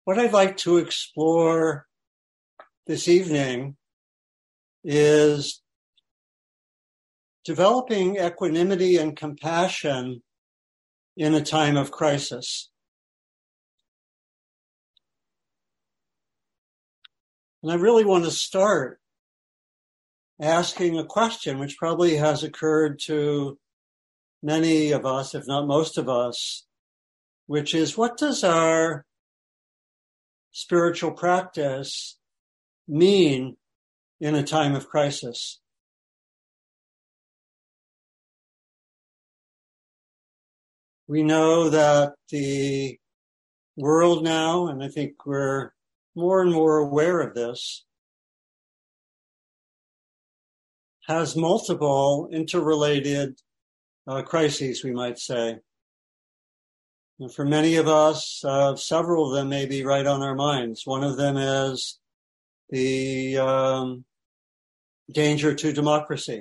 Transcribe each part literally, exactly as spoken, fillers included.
what I'd like to explore this evening is developing equanimity and compassion in a time of crisis. And I really want to start asking a question which probably has occurred to many of us, if not most of us, which is, what does our spiritual practice mean in a time of crisis? We know that the world now, and I think we're more and more aware of this, has multiple interrelated uh, crises, we might say. And for many of us, uh, several of them may be right on our minds. One of them is the um, danger to democracy.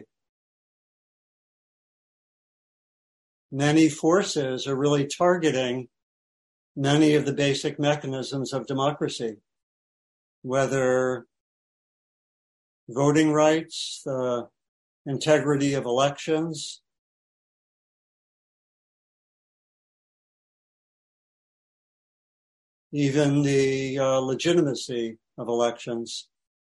Many forces are really targeting many of the basic mechanisms of democracy, whether voting rights, the integrity of elections, even the uh, legitimacy of elections.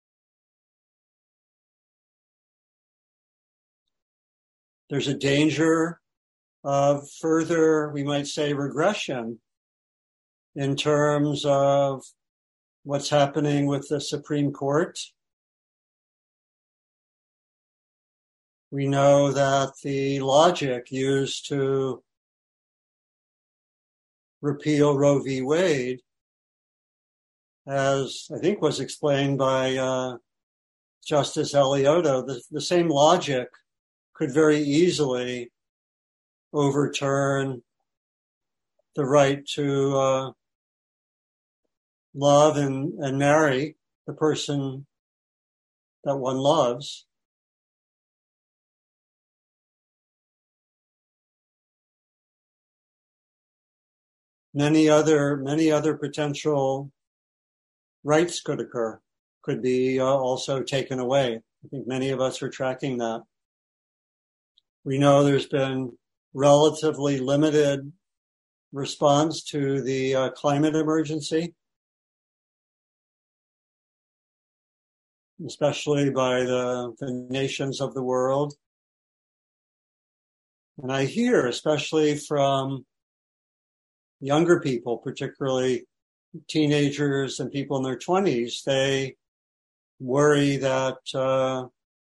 There's a danger of further, we might say, regression in terms of what's happening with the Supreme Court. We know that the logic used to repeal Roe v. Wade, as I think was explained by uh, Justice Alito, the, the same logic could very easily overturn the right to uh, love and, and marry the person that one loves. Many other, many other potential rights could occur, could be uh, also taken away. I think many of us are tracking that. We know there's been relatively limited response to the uh, climate emergency, especially by the, the nations of the world. And I hear, especially from younger people, particularly teenagers and people in their twenties, they worry that uh,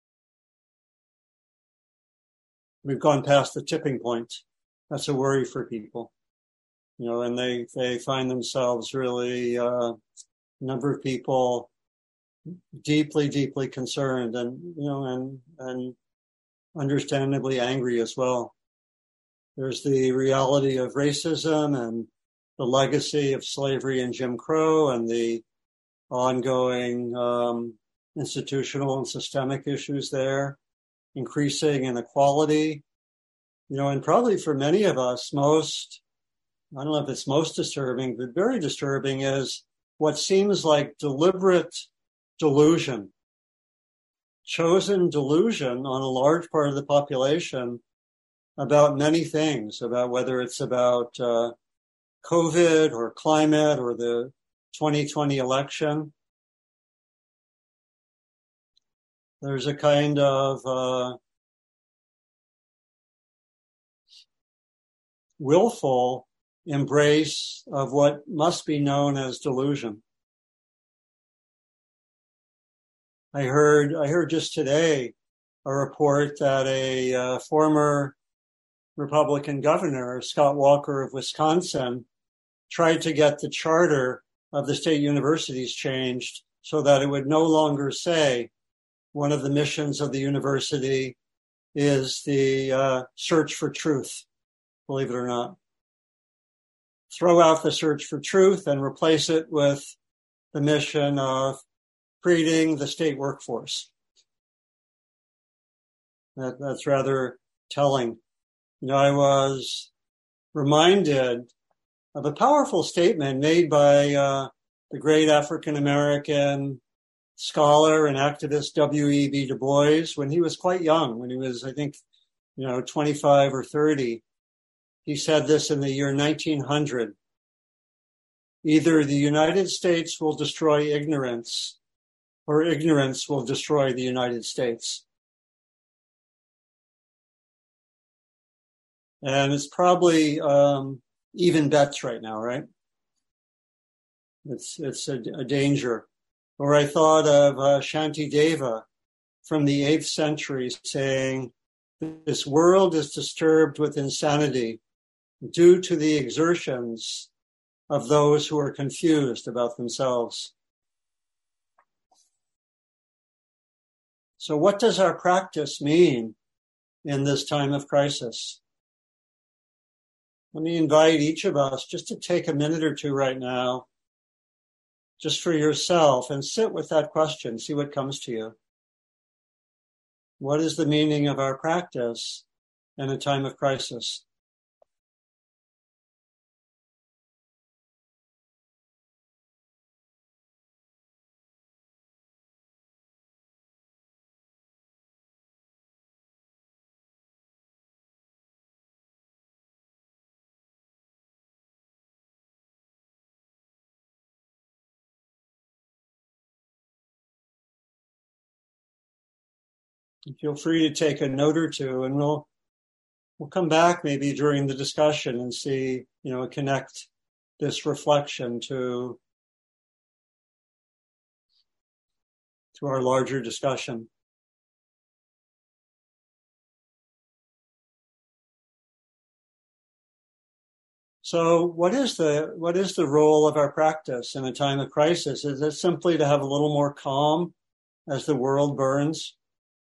we've gone past the tipping point. That's a worry for people, you know, and they, they find themselves really, uh, a number of people deeply, deeply concerned and, you know, and, and understandably angry as well. There's the reality of racism and the legacy of slavery and Jim Crow and the ongoing um, institutional and systemic issues there, increasing inequality, you know, and probably for many of us, most, I don't know if it's most disturbing, but very disturbing is what seems like deliberate delusion, chosen delusion on a large part of the population about many things, about whether it's about uh, COVID or climate or the twenty twenty election. There's a kind of uh, willful embrace of what must be known as delusion. I heard, I heard just today a report that a uh, former Republican governor, Scott Walker of Wisconsin, tried to get the charter of the state universities changed so that it would no longer say one of the missions of the university is the uh, search for truth, believe it or not. Throw out the search for truth and replace it with the mission of creating the state workforce. That, that's rather telling. You know, I was reminded of a powerful statement made by uh, the great African-American scholar and activist W E B Du Bois, when he was quite young, when he was, I think, you know, twenty-five or thirty, he said this in the year nineteen hundred. Either the United States will destroy ignorance, or ignorance will destroy the United States. And it's probably um, even bets right now, right? It's it's a, a danger. Or I thought of uh, Shantideva from the eighth century saying, this world is disturbed with insanity due to the exertions of those who are confused about themselves. So what does our practice mean in this time of crisis? Let me invite each of us just to take a minute or two right now, just for yourself, and sit with that question, see what comes to you. What is the meaning of our practice in a time of crisis? Feel free to take a note or two, and we'll we'll come back maybe during the discussion and see, you know, connect this reflection to to our larger discussion. So what is the what is the role of our practice in a time of crisis? Is it simply to have a little more calm as the world burns?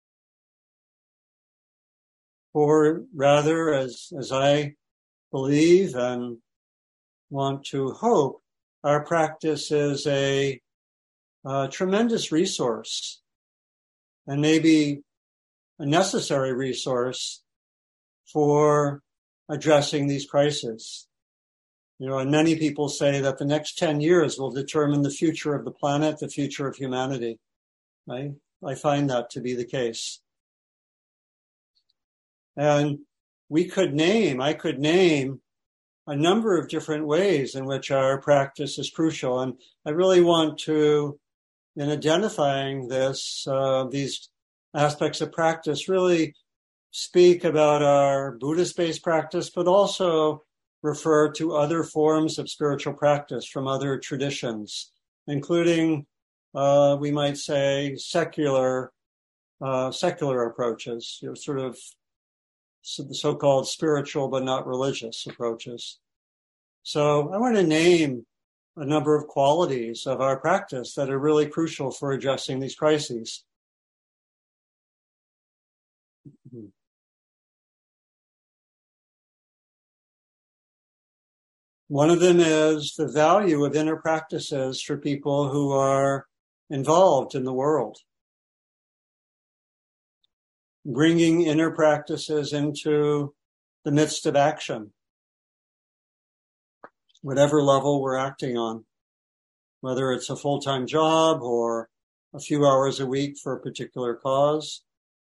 Or rather, as, as I believe and want to hope, our practice is a, a tremendous resource, and maybe a necessary resource for addressing these crises. You know, and many people say that the next ten years will determine the future of the planet, the future of humanity. Right? I find that to be the case. And we could name, I could name a number of different ways in which our practice is crucial. And I really want to, in identifying this, uh, these aspects of practice, really speak about our Buddhist-based practice, but also refer to other forms of spiritual practice from other traditions, including, uh, we might say, secular, uh, secular approaches, you know, sort of So the so-called spiritual but not religious approaches. So I want to name a number of qualities of our practice that are really crucial for addressing these crises. One of them is the value of inner practices for people who are involved in the world. Bringing inner practices into the midst of action, whatever level we're acting on, whether it's a full-time job or a few hours a week for a particular cause.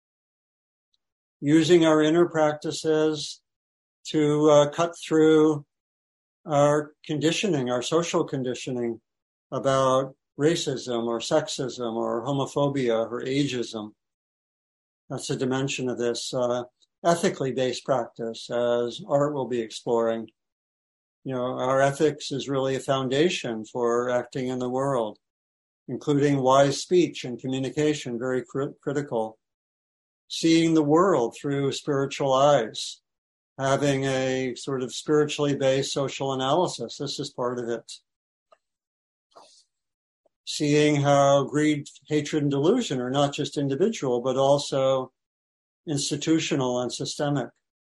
Using our inner practices to uh, cut through our conditioning, our social conditioning about racism or sexism or homophobia or ageism. That's a dimension of this uh, ethically based practice, as Art will be exploring. You know, our ethics is really a foundation for acting in the world, including wise speech and communication, very cr- critical. Seeing the world through spiritual eyes, having a sort of spiritually based social analysis. This is part of it. Seeing how greed, hatred, and delusion are not just individual, but also institutional and systemic.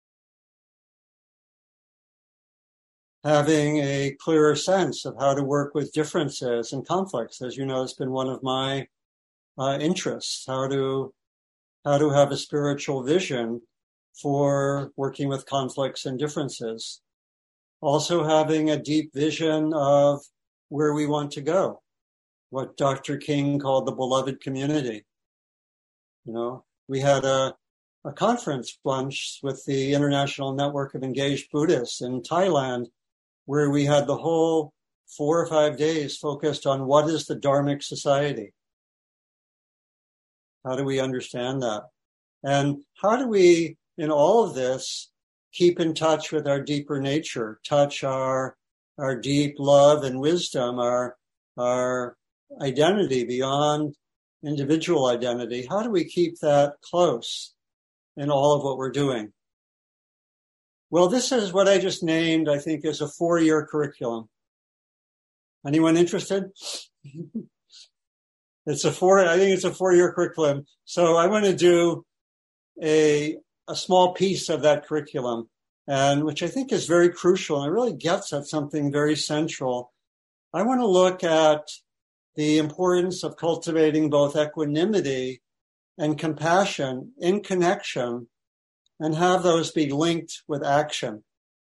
Having a clearer sense of how to work with differences and conflicts. As you know, it's been one of my uh, interests, how to, how to have a spiritual vision for working with conflicts and differences. Also having a deep vision of where we want to go, what Doctor King called the beloved community. You know, we had a, a conference once with the International Network of Engaged Buddhists in Thailand, where we had the whole four or five days focused on what is the Dharmic society. How do we understand that? And how do we, in all of this, keep in touch with our deeper nature, touch our our deep love and wisdom, our our identity beyond individual identity? How do we keep that close in all of what we're doing? Well, this is what I just named, I think, is a four-year curriculum. Anyone interested? It's a four, I think it's a four-year curriculum. So I want to do a, a small piece of that curriculum, and which I think is very crucial, and it really gets at something very central. I want to look at the importance of cultivating both equanimity and compassion in connection, and have those be linked with action.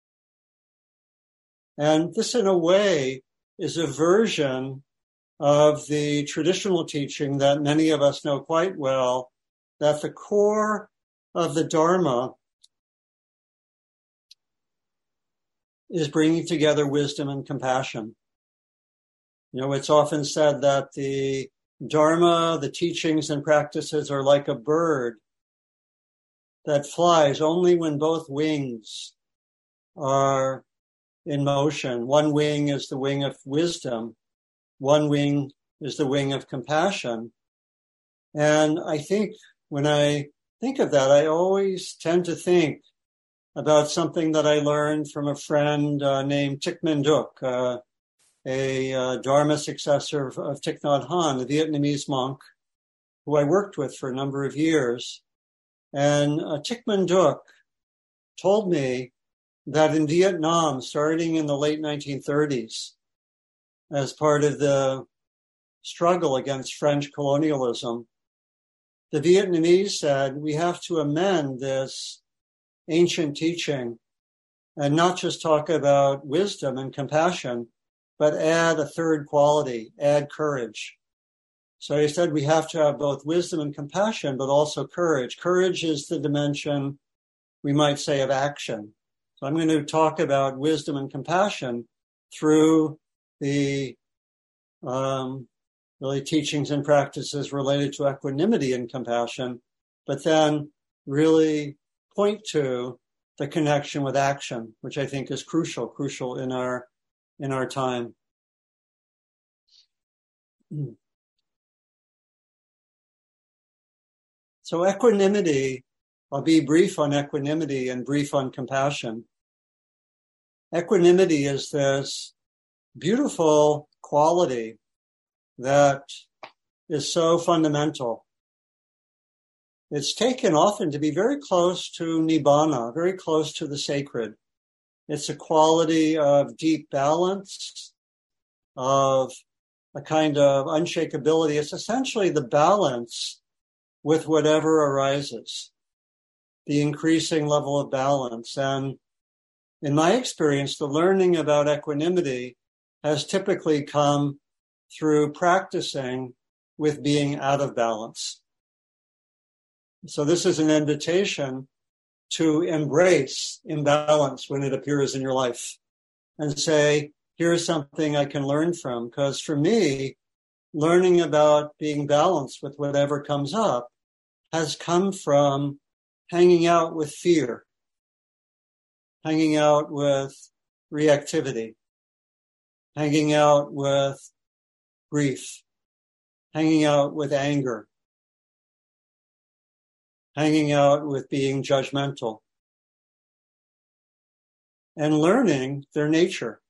And this, in a way, is a version of the traditional teaching that many of us know quite well, that the core of the Dharma is bringing together wisdom and compassion. You know, it's often said that the Dharma, the teachings and practices are like a bird that flies only when both wings are in motion. One wing is the wing of wisdom. One wing is the wing of compassion. And I think when I think of that, I always tend to think about something that I learned from a friend uh, named Thich Minh Duc, uh, a uh, Dharma successor of, of Thich Nhat Hanh, a Vietnamese monk who I worked with for a number of years. And uh, Thich Minh Duc told me that in Vietnam, starting in the late nineteen thirties, as part of the struggle against French colonialism, the Vietnamese said, we have to amend this ancient teaching and not just talk about wisdom and compassion, but add a third quality, add courage. So he said we have to have both wisdom and compassion, but also courage. Courage is the dimension, we might say, of action. So I'm going to talk about wisdom and compassion through the um, really teachings and practices related to equanimity and compassion, but then really point to the connection with action, which I think is crucial, crucial in our in our time. So equanimity, I'll be brief on equanimity and brief on compassion. Equanimity is this beautiful quality that is so fundamental. It's taken often to be very close to nibbana, very close to the sacred. It's a quality of deep balance, of a kind of unshakability. It's essentially the balance with whatever arises, the increasing level of balance. And in my experience, the learning about equanimity has typically come through practicing with being out of balance. So this is an invitation to embrace imbalance when it appears in your life and say, here's something I can learn from. Because for me, learning about being balanced with whatever comes up has come from hanging out with fear, hanging out with reactivity, hanging out with grief, hanging out with anger, hanging out with being judgmental, and learning their nature.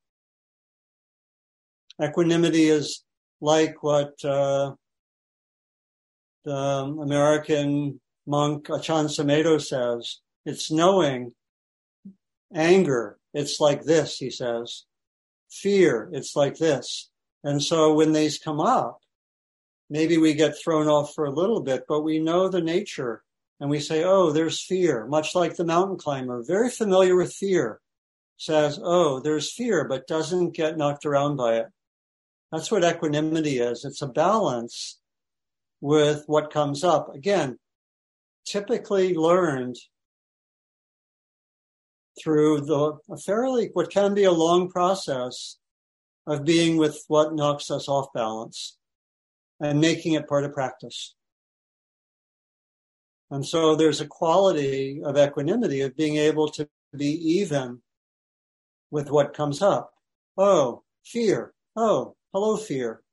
Equanimity is like what uh, the American monk Achan Samedo says. It's knowing anger. It's like this, he says. Fear, it's like this. And so when these come up, maybe we get thrown off for a little bit, but we know the nature. And we say, oh, there's fear, much like the mountain climber, very familiar with fear, says, oh, there's fear, but doesn't get knocked around by it. That's what equanimity is. It's a balance with what comes up. Again, typically learned through the a fairly, what can be a long process of being with what knocks us off balance and making it part of practice. And so there's a quality of equanimity of being able to be even with what comes up. Oh, fear. Oh, hello, fear.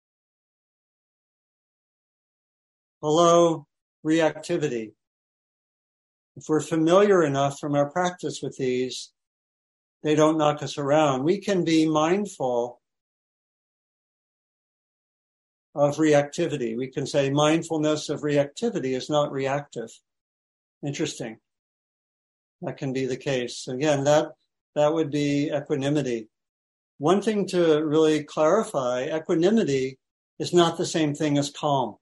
Hello, reactivity. If we're familiar enough from our practice with these, they don't knock us around. We can be mindful of reactivity. We can say mindfulness of reactivity is not reactive. Interesting. That can be the case. Again, that, that would be equanimity. One thing to really clarify, equanimity is not the same thing as calm.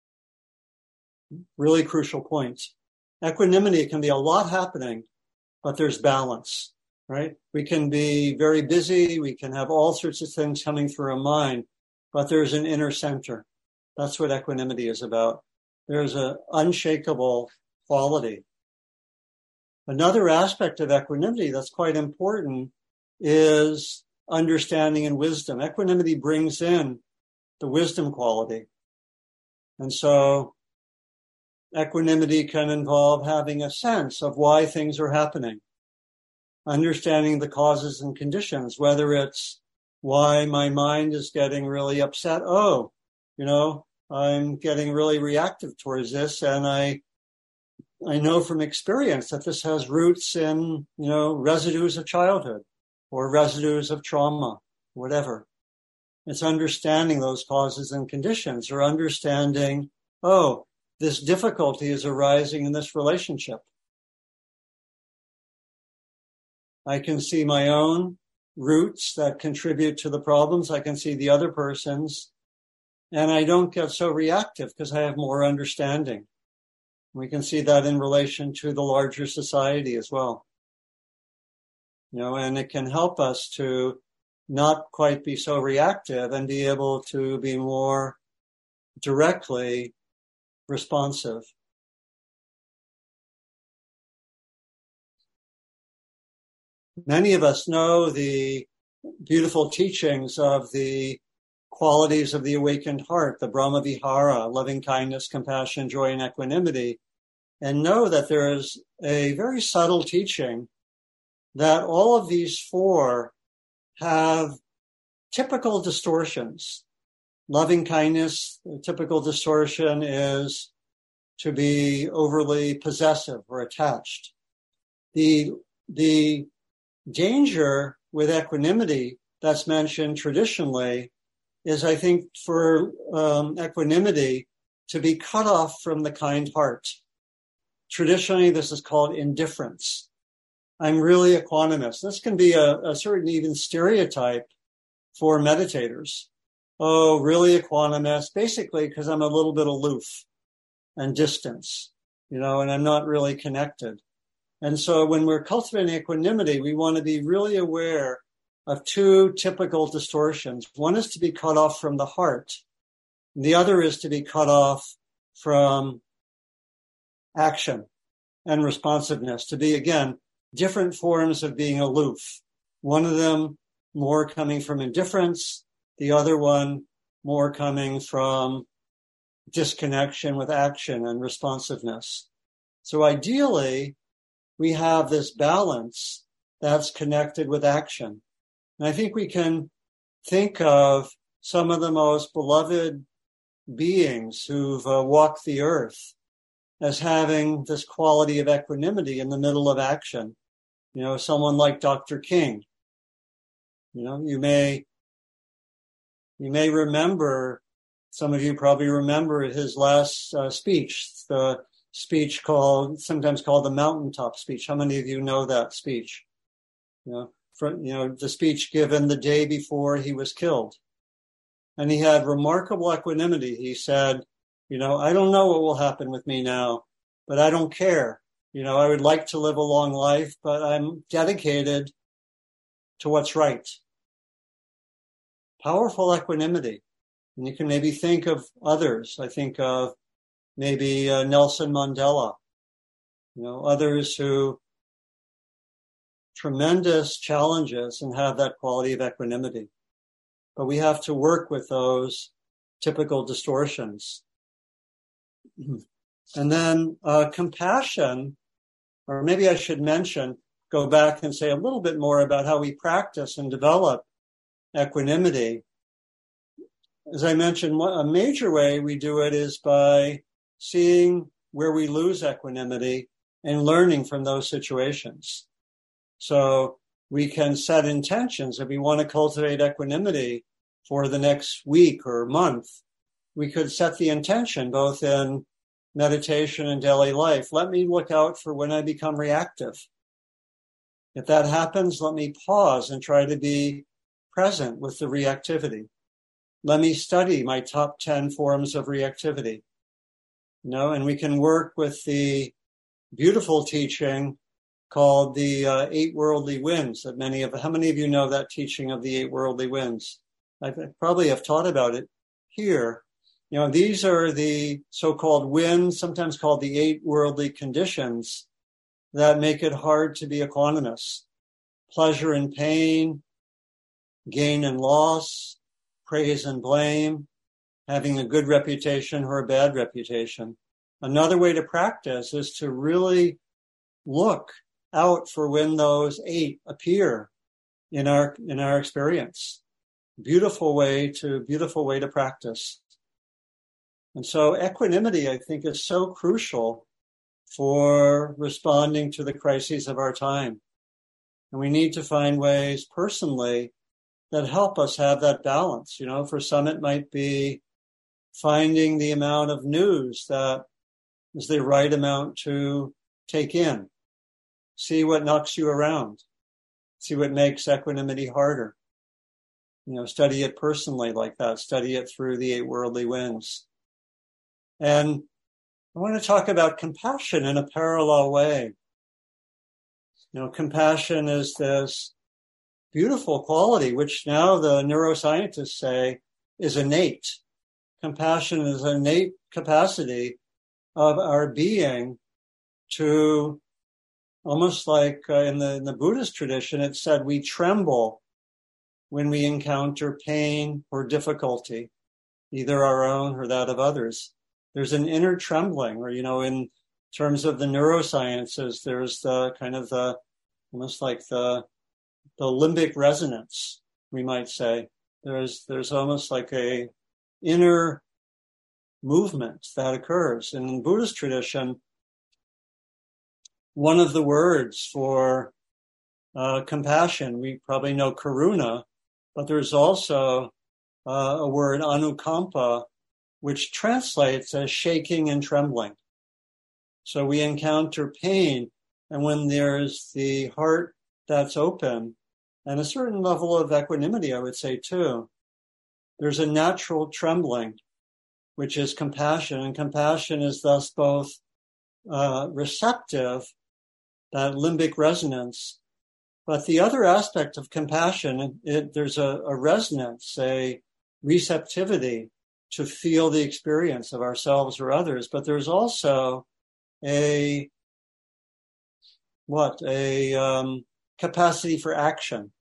Really crucial point. Equanimity can be a lot happening, but there's balance, right? We can be very busy. We can have all sorts of things coming through our mind, but there's an inner center. That's what equanimity is about. There's an unshakable quality. Another aspect of equanimity that's quite important is understanding and wisdom. Equanimity brings in the wisdom quality. And so equanimity can involve having a sense of why things are happening, understanding the causes and conditions, whether it's why my mind is getting really upset. Oh, you know, I'm getting really reactive towards this, and I I know from experience that this has roots in, you know, residues of childhood or residues of trauma, whatever. It's understanding those causes and conditions, or understanding, oh, this difficulty is arising in this relationship. I can see my own roots that contribute to the problems. I can see the other person's, and I don't get so reactive because I have more understanding. We can see that in relation to the larger society as well. You know, and it can help us to not quite be so reactive and be able to be more directly responsive. Many of us know the beautiful teachings of the qualities of the awakened heart, the Brahma Vihara, loving kindness, compassion, joy, and equanimity, and know that there is a very subtle teaching that all of these four have typical distortions. Loving kindness, the typical distortion is to be overly possessive or attached. The, the danger with equanimity that's mentioned traditionally is, I think, for um, equanimity to be cut off from the kind heart. Traditionally, this is called indifference. I'm really equanimous. This can be a, a certain even stereotype for meditators. Oh, really equanimous, basically because I'm a little bit aloof and distant, you know, and I'm not really connected. And so when we're cultivating equanimity, we want to be really aware of two typical distortions. One is to be cut off from the heart. And the other is to be cut off from action and responsiveness, to be, again, different forms of being aloof. One of them more coming from indifference, the other one more coming from disconnection with action and responsiveness. So ideally, we have this balance that's connected with action. And I think we can think of some of the most beloved beings who've uh, walked the earth as having this quality of equanimity in the middle of action. You know, someone like Doctor King. You know, you may You may remember, some of you probably remember his last uh, speech, the speech called, sometimes called the mountaintop speech. How many of you know that speech? You know, for, you know, the speech given the day before he was killed. And he had remarkable equanimity. He said, you know, I don't know what will happen with me now, but I don't care. You know, I would like to live a long life, but I'm dedicated to what's right. powerful equanimity. And you can maybe think of others. I think of maybe uh, Nelson Mandela, you know, others who tremendous challenges and have that quality of equanimity. But we have to work with those typical distortions. And then uh, compassion, or maybe I should mention, go back and say a little bit more about how we practice and develop equanimity. As I mentioned, a major way we do it is by seeing where we lose equanimity and learning from those situations. So we can set intentions. If we want to cultivate equanimity for the next week or month, we could set the intention both in meditation and daily life. Let me look out for when I become reactive. If that happens, let me pause and try to be present with the reactivity. Let me study my top ten forms of reactivity. You know, and we can work with the beautiful teaching called the uh, Eight Worldly Winds. That many of how many of you know that teaching of the Eight Worldly Winds? I probably have taught about it here. You know, these are the so-called winds, sometimes called the eight worldly conditions, that make it hard to be equanimous. Pleasure and pain, gain and loss, praise and blame, having a good reputation or a bad reputation. Another way to practice is to really look out for when those eight appear in our in our experience. Beautiful way to beautiful way to practice. And so equanimity, I think, is so crucial for responding to the crises of our time. And we need to find ways personally that help us have that balance. You know, for some it might be finding the amount of news that is the right amount to take in. See what knocks you around. See what makes equanimity harder. You know, study it personally like that. Study it through the eight worldly winds. And I want to talk about compassion in a parallel way. You know, compassion is this beautiful quality, which now the neuroscientists say is innate. Compassion is an innate capacity of our being to, almost like uh, in the in the Buddhist tradition, it said we tremble when we encounter pain or difficulty, either our own or that of others. There's an inner trembling, or, you know, in terms of the neurosciences, there's the kind of the, almost like the, the limbic resonance, we might say. There's, there's almost like a inner movement that occurs. And in Buddhist tradition, one of the words for uh, compassion, we probably know karuna, but there's also uh, a word, anukampa, which translates as shaking and trembling. So we encounter pain, and when there's the heart that's open, and a certain level of equanimity, I would say too, there's a natural trembling, which is compassion, and compassion is thus both uh, receptive, that limbic resonance, but the other aspect of compassion, it, there's a, a resonance, a receptivity to feel the experience of ourselves or others, but there's also a, what, a um, capacity for action.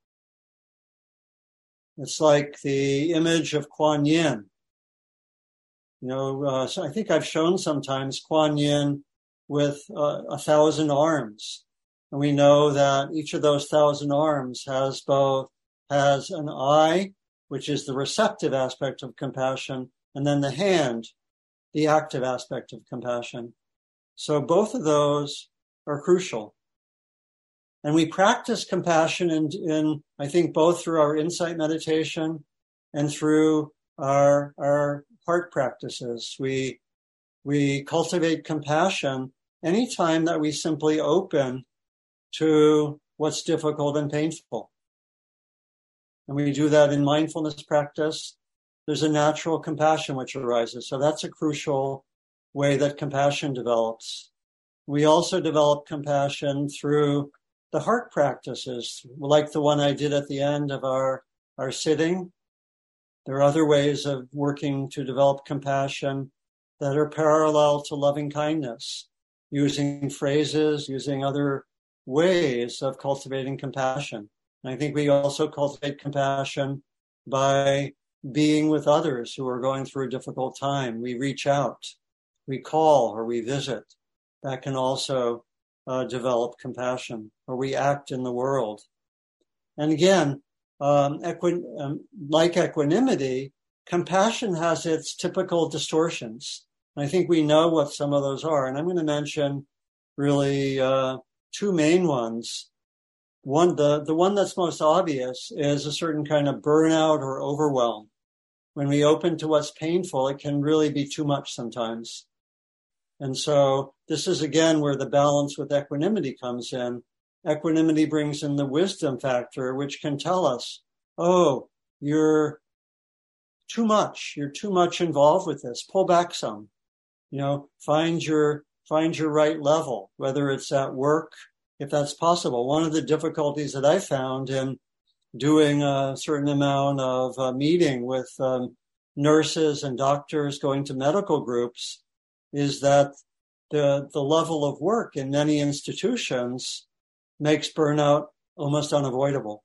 It's like the image of Kuan Yin. You know, uh, so I think I've shown sometimes Kuan Yin with uh, a thousand arms. And we know that each of those thousand arms has both, has an eye, which is the receptive aspect of compassion, and then the hand, the active aspect of compassion. So both of those are crucial. And we practice compassion in, in I think, both through our insight meditation and through our, our heart practices. We, we cultivate compassion anytime that we simply open to what's difficult and painful. And we do that in mindfulness practice. There's a natural compassion which arises. So that's a crucial way that compassion develops. We also develop compassion through the heart practices, like the one I did at the end of our, our sitting. There are other ways of working to develop compassion that are parallel to loving kindness, using phrases, using other ways of cultivating compassion. And I think we also cultivate compassion by being with others who are going through a difficult time. We reach out, we call, or we visit. That can also uh, develop compassion, or we act in the world. And again, um, equi- um, like equanimity, compassion has its typical distortions. And I think we know what some of those are. And I'm going to mention really uh, two main ones. One, the, the one that's most obvious is a certain kind of burnout or overwhelm. When we open to what's painful, it can really be too much sometimes. And so this is, again, where the balance with equanimity comes in. Equanimity brings in the wisdom factor, which can tell us, oh, you're too much. You're too much involved with this. Pull back some. You know, find your, find your right level, whether it's at work, if that's possible. One of the difficulties that I found in doing a certain amount of uh, meeting with um, nurses and doctors, going to medical groups, is that the the level of work in many institutions makes burnout almost unavoidable.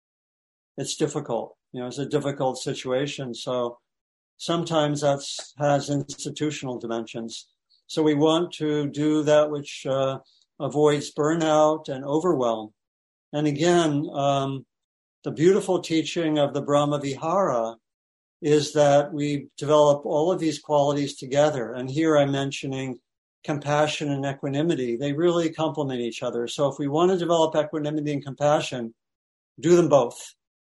It's difficult. You know, it's a difficult situation. So sometimes that's has institutional dimensions. So we want to do that which uh, avoids burnout and overwhelm. And again, um, the beautiful teaching of the Brahma Vihara is that we develop all of these qualities together. And here I'm mentioning compassion and equanimity. They really complement each other. So if we want to develop equanimity and compassion, do them both.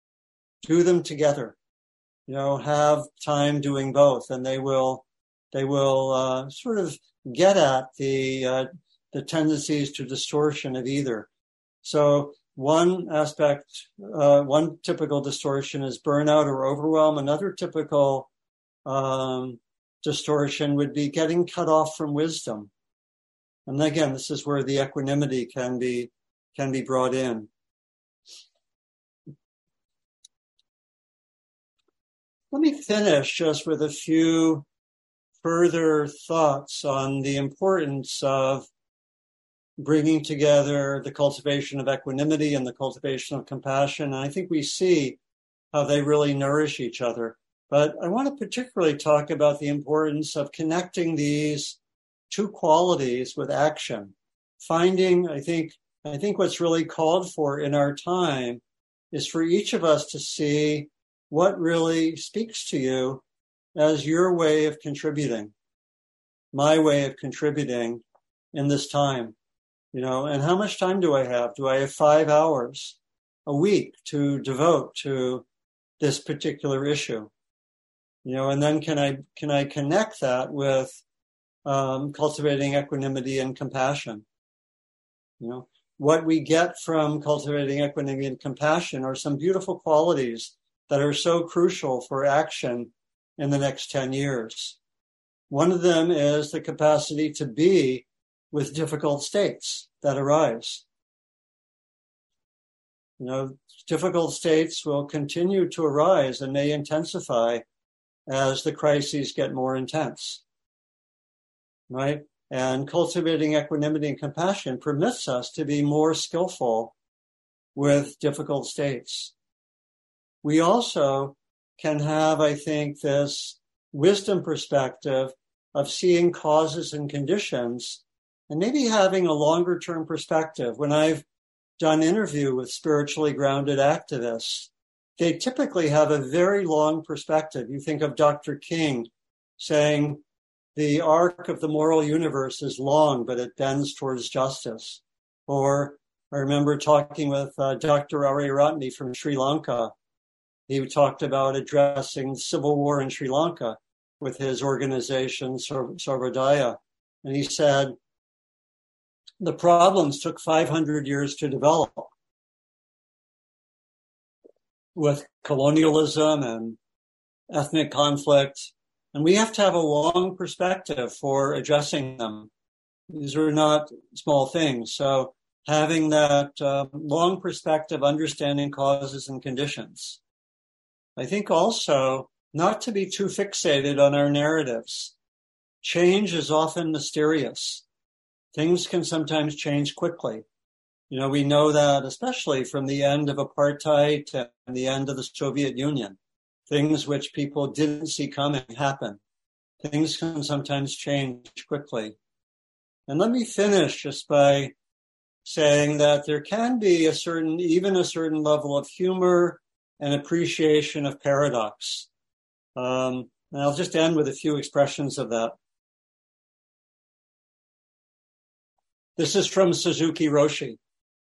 Do them together. You know, have time doing both, and they will, they will uh, sort of get at the uh, the tendencies to distortion of either. So one aspect, uh, one typical distortion is burnout or overwhelm. Another typical um, distortion would be getting cut off from wisdom. And again, this is where the equanimity can be can be brought in. Let me finish just with a few further thoughts on the importance of bringing together the cultivation of equanimity and the cultivation of compassion. And I think we see how they really nourish each other. But I want to particularly talk about the importance of connecting these two qualities with action. Finding, I think, I think what's really called for in our time is for each of us to see what really speaks to you as your way of contributing, my way of contributing in this time. You know, and how much time do I have? Do I have five hours a week to devote to this particular issue? You know, and then can I can I connect that with um, cultivating equanimity and compassion? You know, what we get from cultivating equanimity and compassion are some beautiful qualities that are so crucial for action in the next ten years. One of them is the capacity to be with difficult states that arise. You know, difficult states will continue to arise and may intensify as the crises get more intense, right? And cultivating equanimity and compassion permits us to be more skillful with difficult states. We also can have, I think, this wisdom perspective of seeing causes and conditions and maybe having a longer term perspective. When I've done interview with spiritually grounded activists, they typically have a very long perspective. You think of Doctor King saying the arc of the moral universe is long, but it bends towards justice. Or I remember talking with uh, Doctor Ariyaratne from Sri Lanka. He talked about addressing the civil war in Sri Lanka with his organization, Sarvodaya. And he said, the problems took five hundred years to develop with colonialism and ethnic conflict. And we have to have a long perspective for addressing them. These are not small things. So having that uh, long perspective, understanding causes and conditions. I think also not to be too fixated on our narratives. Change is often mysterious. Things can sometimes change quickly. You know, we know that especially from the end of apartheid and the end of the Soviet Union. Things which people didn't see coming happen. Things can sometimes change quickly. And let me finish just by saying that there can be a certain, even a certain level of humor and appreciation of paradox. Um, and I'll just end with a few expressions of that. This is from Suzuki Roshi.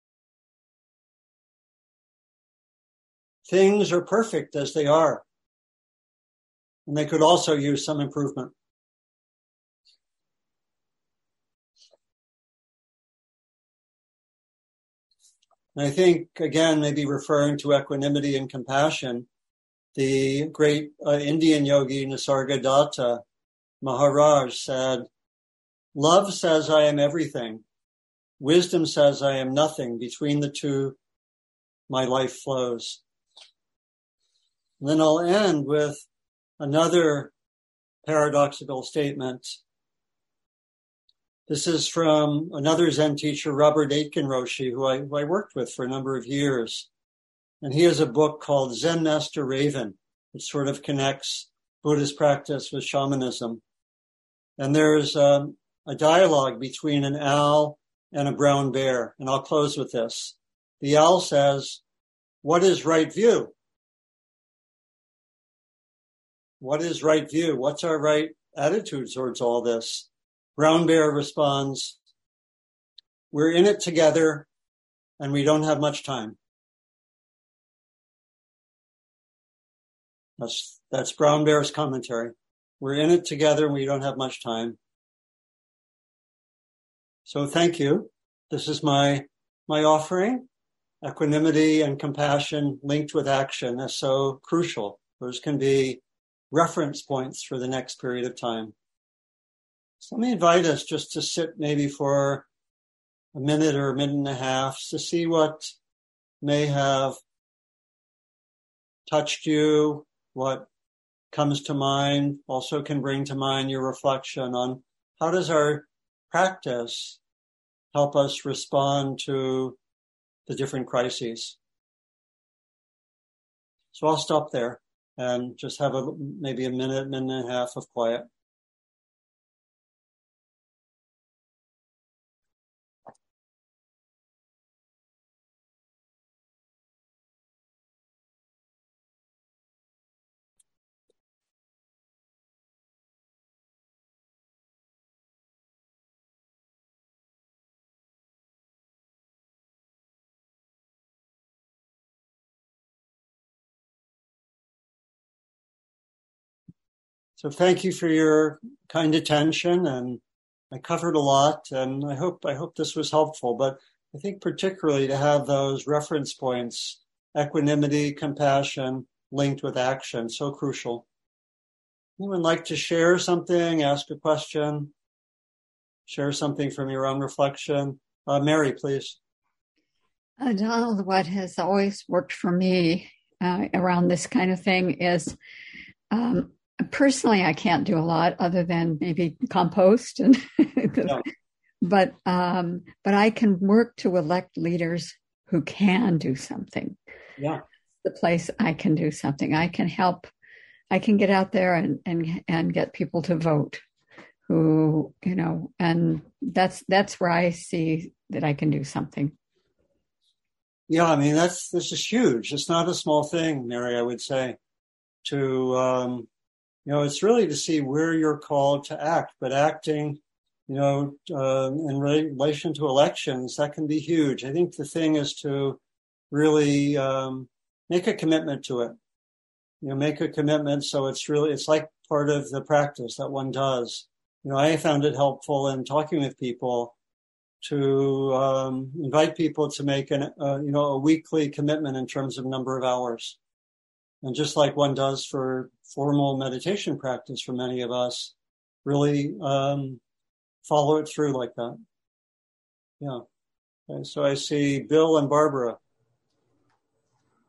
Things are perfect as they are, and they could also use some improvement. And I think, again, maybe referring to equanimity and compassion, the great uh, Indian yogi Nisargadatta Maharaj said, love says I am everything. Wisdom says I am nothing. Between the two, my life flows. And then I'll end with another paradoxical statement. This is from another Zen teacher, Robert Aitken Roshi, who I, who I worked with for a number of years. And he has a book called Zen Master Raven, which sort of connects Buddhist practice with shamanism. And there's um, a dialogue between an owl and a brown bear. And I'll close with this. The owl says, what is right view? What is right view? What's our right attitude towards all this? Brown bear responds, we're in it together and we don't have much time. That's, that's Brown Bear's commentary. We're in it together and we don't have much time. So thank you. This is my, my offering. Equanimity and compassion linked with action is so crucial. Those can be reference points for the next period of time. So let me invite us just to sit maybe for a minute or a minute and a half to see what may have touched you, what comes to mind. Also can bring to mind your reflection on how does our practice help us respond to the different crises. So I'll stop there and just have a maybe a minute, minute and a half of quiet. So thank you for your kind attention, and I covered a lot, and I hope I hope this was helpful. But I think particularly to have those reference points, equanimity, compassion, linked with action, so crucial. Anyone like to share something, ask a question, share something from your own reflection? Uh, Mary, please. Uh, Donald, what has always worked for me uh, around this kind of thing is um, personally, I can't do a lot other than maybe compost, and yeah. but um, but I can work to elect leaders who can do something. Yeah, the place I can do something. I can help. I can get out there and and and get people to vote. Who you know, and that's that's where I see that I can do something. Yeah, I mean that's this is huge. It's not a small thing, Mary. I would say to. Um, You know, it's really to see where you're called to act, but acting, you know, uh, in relation to elections, that can be huge. I think the thing is to really um, make a commitment to it. You know, make a commitment so it's really, it's like part of the practice that one does. You know, I found it helpful in talking with people to um, invite people to make an, uh, you know, a weekly commitment in terms of number of hours. And just like one does for formal meditation practice for many of us, really um, follow it through like that. Yeah. Okay, so I see Bill and Barbara.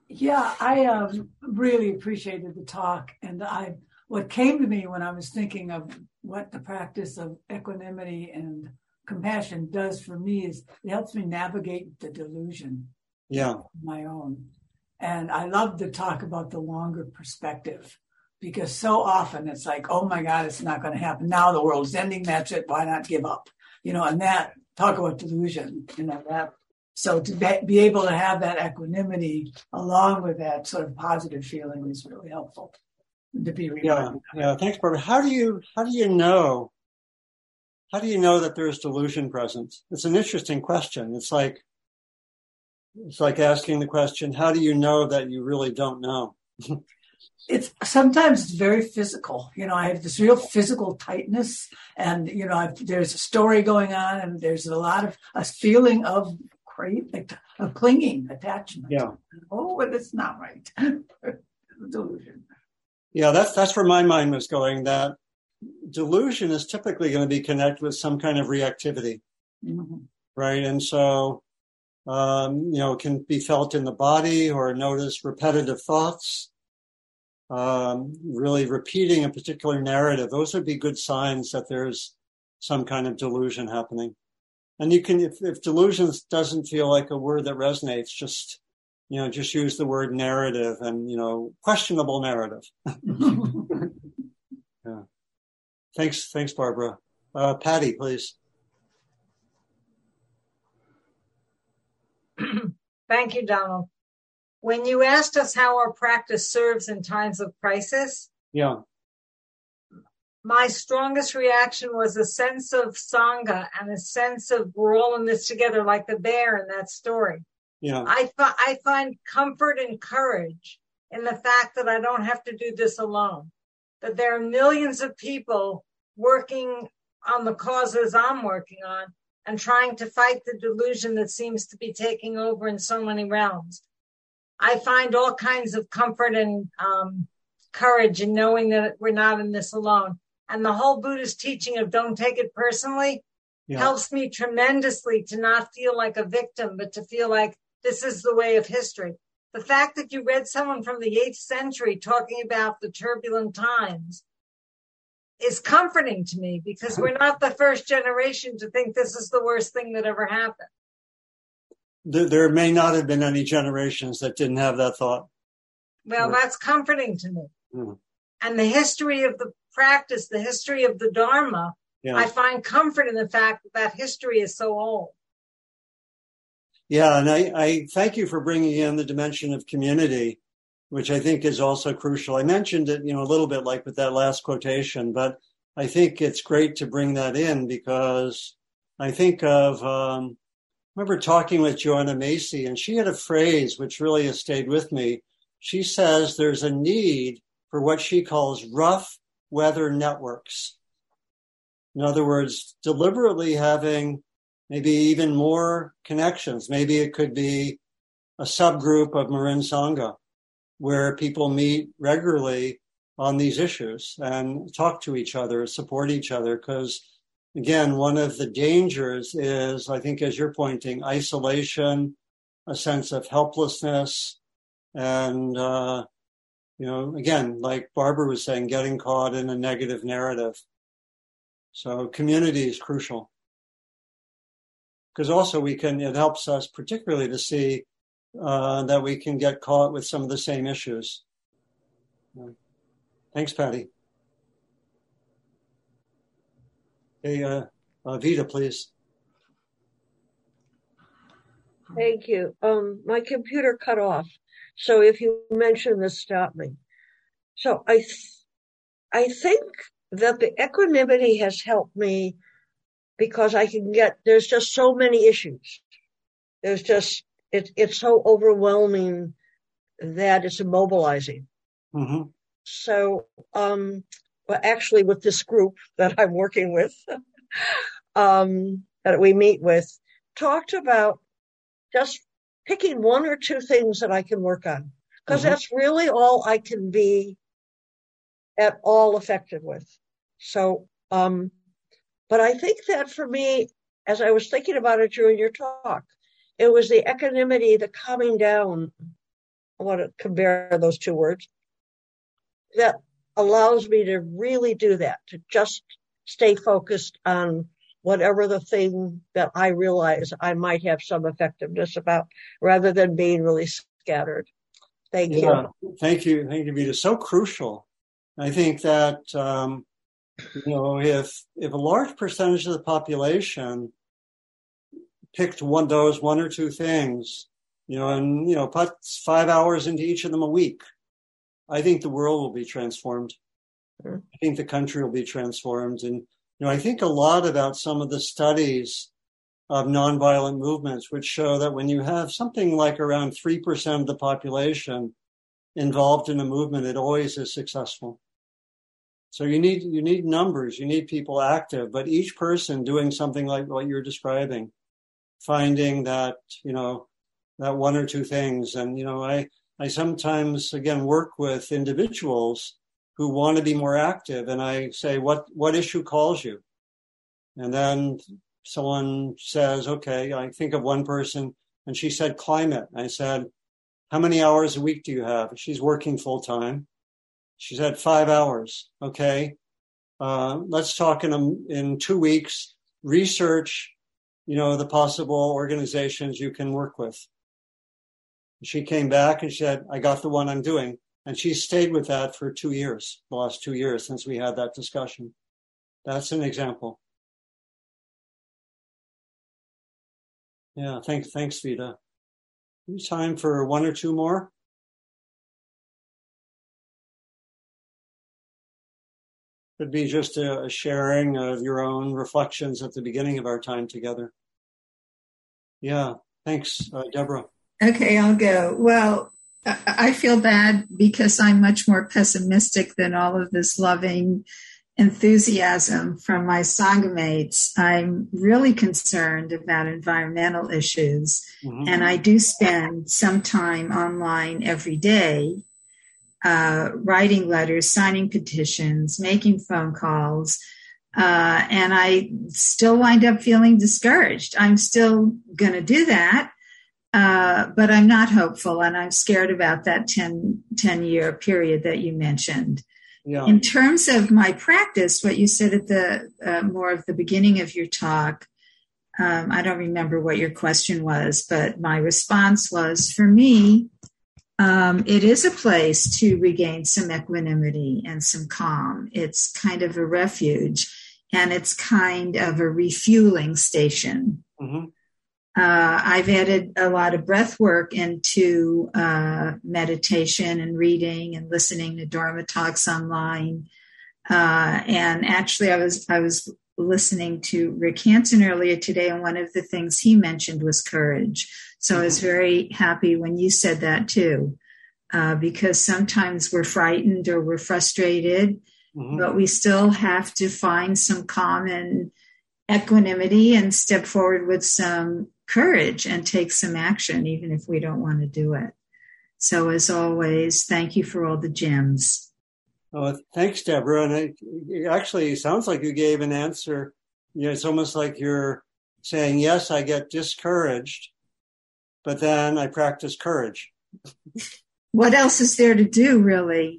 Yeah, I um, really appreciated the talk. And I, what came to me when I was thinking of what the practice of equanimity and compassion does for me is it helps me navigate the delusion. Yeah. My own. And I love to talk about the longer perspective because so often it's like, oh my God, it's not going to happen. Now the world's ending. That's it. Why not give up? You know, and that, talk about delusion, you know, that. So to be able to have that equanimity along with that sort of positive feeling is really helpful to be reminded. Yeah, yeah. Thanks, Barbara. How do you, how do you know, how do you know that there's delusion present? It's an interesting question. It's like, It's like asking the question, how do you know that you really don't know? It's sometimes it's very physical. You know, I have this real physical tightness and, you know, I've, there's a story going on and there's a lot of a feeling of great, like, of clinging attachment. Yeah. Oh, but it's not right. Delusion. Yeah, that's, that's where my mind was going, that delusion is typically going to be connected with some kind of reactivity. Mm-hmm. Right. And so, Um, you know, can be felt in the body or notice repetitive thoughts, um, really repeating a particular narrative. Those would be good signs that there's some kind of delusion happening. And you can, if, if delusion doesn't feel like a word that resonates, just, you know, just use the word narrative and, you know, questionable narrative. Yeah. Thanks. Thanks, Barbara. Uh, Patty, please. Thank you, Donald. When you asked us how our practice serves in times of crisis, yeah, my strongest reaction was a sense of Sangha and a sense of we're all in this together, like the bear in that story. Yeah, I, fi- I find comfort and courage in the fact that I don't have to do this alone, that there are millions of people working on the causes I'm working on, and trying to fight the delusion that seems to be taking over in so many realms. I find all kinds of comfort and um, courage in knowing that we're not in this alone. And the whole Buddhist teaching of don't take it personally yeah. helps me tremendously to not feel like a victim, but to feel like this is the way of history. The fact that you read someone from the eighth century talking about the turbulent times is comforting to me because we're not the first generation to think this is the worst thing that ever happened. There, there may not have been any generations that didn't have that thought. Well, right. That's comforting to me. Mm. And the history of the practice, the history of the Dharma, yeah. I find comfort in the fact that that history is so old. Yeah, and I, I thank you for bringing in the dimension of community, which I think is also crucial. I mentioned it, you know, a little bit like with that last quotation, but I think it's great to bring that in because I think of, um, I remember talking with Joanna Macy, and she had a phrase which really has stayed with me. She says there's a need for what she calls rough weather networks. In other words, deliberately having maybe even more connections. Maybe it could be a subgroup of Marin Sangha, where people meet regularly on these issues and talk to each other, support each other. Because, again, one of the dangers is, I think, as you're pointing, isolation, a sense of helplessness, and, uh, you know, again, like Barbara was saying, getting caught in a negative narrative. So community is crucial. Because also we can, it helps us particularly to see Uh, that we can get caught with some of the same issues. Yeah. Thanks, Patty. Hey, uh, uh, Vita, please. Thank you. Um, my computer cut off, so if you mention this, stop me. So I, th- I think that the equanimity has helped me because I can get. There's just so many issues. There's just. It, it's so overwhelming that it's immobilizing. Mm-hmm. So, um, well, actually with this group that I'm working with, um, that we meet with, talked about just picking one or two things that I can work on. Because mm-hmm. that's really all I can be at all effective with. So, um, but I think that for me, as I was thinking about it during your talk, it was the equanimity, the calming down I want to compare those two words, that allows me to really do that, to just stay focused on whatever the thing that I realize I might have some effectiveness about, rather than being really scattered. Thank yeah, you. Thank you. Thank you, Vita. So crucial. I think that, um, you know, if, if a large percentage of the population picked one, those one or two things, you know, and, you know, put five hours into each of them a week, I think the world will be transformed. Sure. I think the country will be transformed. And, you know, I think a lot about some of the studies of nonviolent movements, which show that when you have something like around three percent of the population involved in a movement, it always is successful. So you need, you need numbers, you need people active, but each person doing something like what you're describing, finding that, you know, that one or two things. And, you know, I, I sometimes, again, work with individuals who want to be more active. And I say, what, what issue calls you? And then someone says, okay, I think of one person and she said climate. I said, how many hours a week do you have? She's working full time. She said five hours. Okay. Uh, let's talk in, a, in two weeks, research, you know, the possible organizations you can work with. She came back and she said, I got the one I'm doing. And she stayed with that for two years, the last two years since we had that discussion. That's an example. Yeah, thanks, thanks, Vita. Time for one or two more? Could be just a, a sharing of your own reflections at the beginning of our time together. Yeah, thanks, uh, Deborah. Okay, I'll go. Well, I feel bad because I'm much more pessimistic than all of this loving enthusiasm from my Sangha mates. I'm really concerned about environmental issues, mm-hmm. and I do spend some time online every day, uh, writing letters, signing petitions, making phone calls, uh, and I still wind up feeling discouraged. I'm still going to do that. Uh, but I'm not hopeful, and I'm scared about that ten, ten year period that you mentioned. Yeah. In terms of my practice, what you said at the uh, more of the beginning of your talk, um, I don't remember what your question was, but my response was, for me, um, it is a place to regain some equanimity and some calm. It's kind of a refuge, and it's kind of a refueling station. Mm-hmm. Uh, I've added a lot of breath work into uh, meditation and reading and listening to Dharma talks online. Uh, and actually, I was I was listening to Rick Hansen earlier today, and one of the things he mentioned was courage. So I was very happy when you said that too, uh, because sometimes we're frightened or we're frustrated, mm-hmm. but we still have to find some calm and equanimity and step forward with some courage and take some action, even if we don't want to do it. So as always, thank you for all the gems. Oh, thanks, Deborah. And it, it actually sounds like you gave an answer. You know, it's almost like you're saying, yes, I get discouraged, but then I practice courage. What else is there to do, really?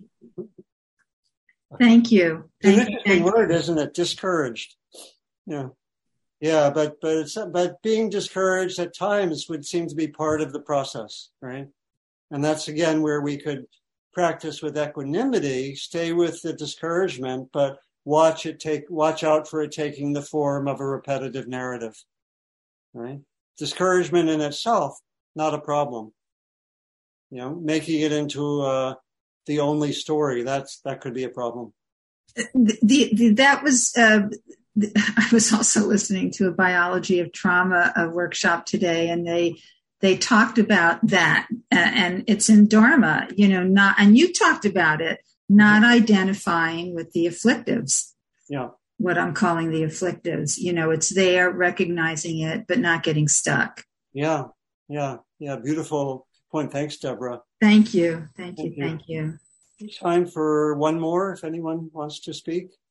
Thank you. It's Thank an interesting you. word, isn't it? Discouraged. Yeah. Yeah, but but it's, but being discouraged at times would seem to be part of the process, right? And that's again where we could practice with equanimity, stay with the discouragement, but watch it take watch out for it taking the form of a repetitive narrative, right? Discouragement in itself, not a problem. You know, making it into uh, the only story, that's that could be a problem. The, the, that was. Uh, I was also listening to a biology of trauma a workshop today, and they they talked about that, and it's in Dharma, you know, not, and you talked about it, not identifying with the afflictives. Yeah. What I'm calling the afflictives, you know, it's there, recognizing it, but not getting stuck. Yeah, yeah, yeah. Beautiful point. Thanks, Deborah. Thank you. Thank, thank you. you. Thank you. Time for one more, if anyone wants to speak.